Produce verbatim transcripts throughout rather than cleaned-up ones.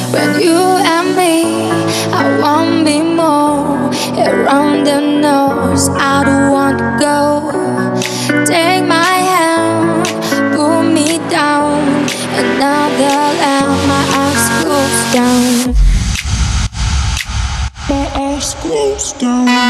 When you and me, I want me more. Around the nose, I don't want to go. Take my hand, pull me down. Another land, my eyes closed down. My eyes closed down.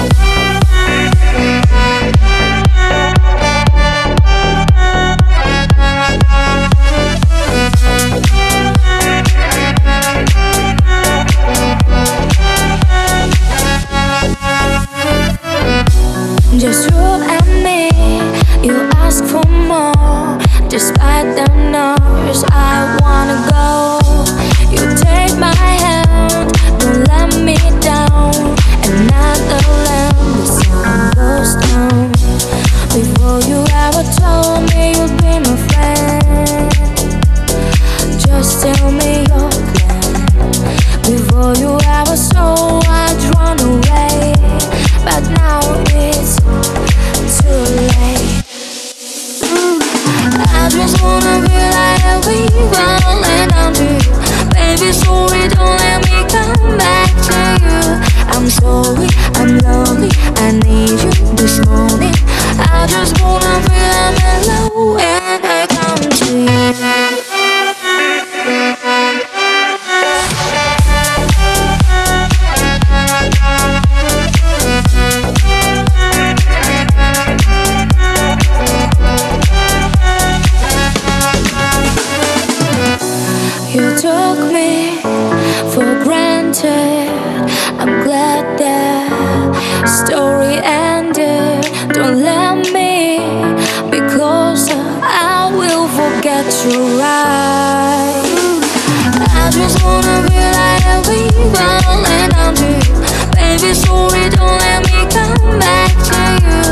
Just you and me, you ask for more. Despite the noise, I wanna go. You take my hand, don't let me down. Another land, the sun goes down. Before you ever told me you'd be my friend, just tell me your plan. Before you ever saw I'd run away, but now it's too late. I just wanna be like we falling down to you. Baby, sorry, don't let me come back to you. I'm sorry, I'm lonely, I need you this morning. I just wanna feel mellow when I come to you. You took me for granted. I'm glad that story ended. Don't let me be closer, I will forget you right. I just wanna be like we falling down to you. Baby, sorry, don't let me come back to you.